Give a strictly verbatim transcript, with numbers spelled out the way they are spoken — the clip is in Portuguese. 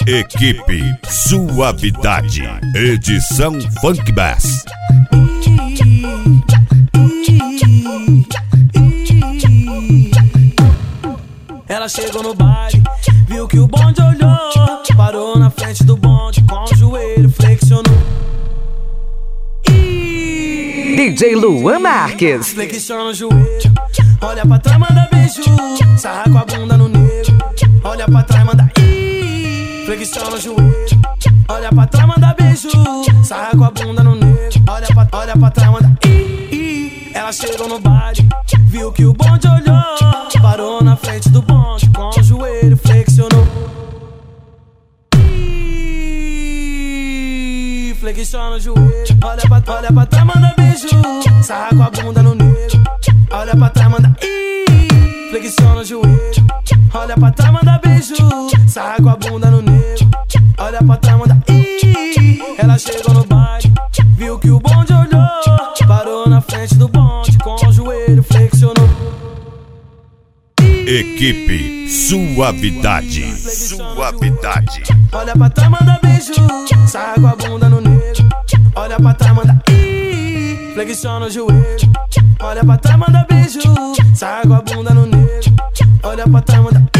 Equipe Suavidade, edição Funk Bass. Ela chegou no baile, viu que o bonde olhou, parou na frente do bonde com o joelho flexionou. D J Luan Marques. Flexiona o joelho, olha pra trás, manda beijo, sarra com a bunda no negro. Olha pra trás, manda ih. Flexiona o joelho, olha pra trás, manda beijo, sarra com a bunda no negro. Olha pra, olha pra trás, manda ih. Ela chegou no baile, viu que o bonde olhou, parou na frente do bonde com o joelho flexionou. Ih, flexiona o joelho, olha pra, olha pra trás, manda beijo, sarra com a bunda no negro. Olha pra trás, manda ih. Flexiona o joelho, olha pra trás, manda beijo, sarra com a bunda no negro. Olha pra trás, manda ih. Ela chegou no baile, viu que o bonde olhou, parou na frente do bonde com o joelho flexionou. Equipe Suavidade, Suavidade. Olha pra trás, manda beijo, sarra com a bunda no negro. Olha pra trás, manda ih. Flexiona o joelho, olha pra trás, manda beijo, sarra com a bunda no negro. Olha pra trás, manda